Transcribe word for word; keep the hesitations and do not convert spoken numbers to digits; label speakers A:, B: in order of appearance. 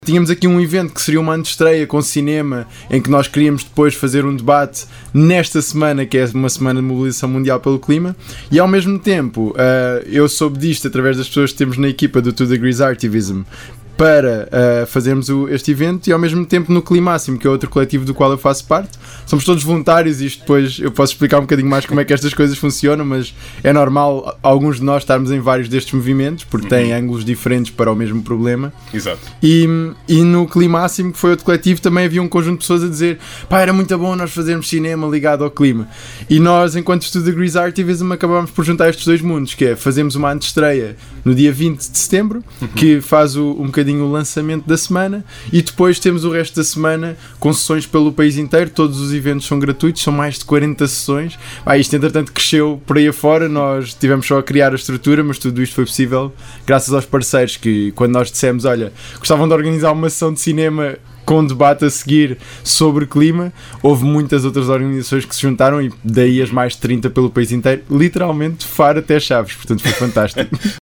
A: Tínhamos aqui um evento que seria uma antestreia com cinema, em que nós queríamos depois fazer um debate nesta semana, que é uma semana de mobilização mundial pelo clima, e ao mesmo tempo uh, eu soube disto através das pessoas que temos na equipa do Two Degrees Artivism para uh, fazermos o, este evento, e ao mesmo tempo no Climáximo, que é outro coletivo do qual eu faço parte. Somos todos voluntários, e isto depois eu posso explicar um bocadinho mais como é que estas coisas funcionam, mas é normal alguns de nós estarmos em vários destes movimentos, porque têm ângulos diferentes para o mesmo problema.
B: Exato.
A: E, e no Climáximo, que foi outro coletivo, também havia um conjunto de pessoas a dizer: pá, era muito bom nós fazermos cinema ligado ao clima. E nós, enquanto Two Degrees Artivism, acabámos por juntar estes dois mundos, que é fazemos uma antestreia no dia vinte de setembro, uhum. que faz o, um bocadinho o lançamento da semana, e depois temos o resto da semana com sessões pelo país inteiro. Todos os eventos são gratuitos, são mais de quarenta sessões. Ah, isto entretanto cresceu por aí afora, nós tivemos só a criar a estrutura, mas tudo isto foi possível graças aos parceiros que, quando nós dissemos, olha, gostavam de organizar uma sessão de cinema com debate a seguir sobre clima, houve muitas outras organizações que se juntaram, e daí as mais de trinta pelo país inteiro, literalmente de Faro até Chaves, portanto foi fantástico.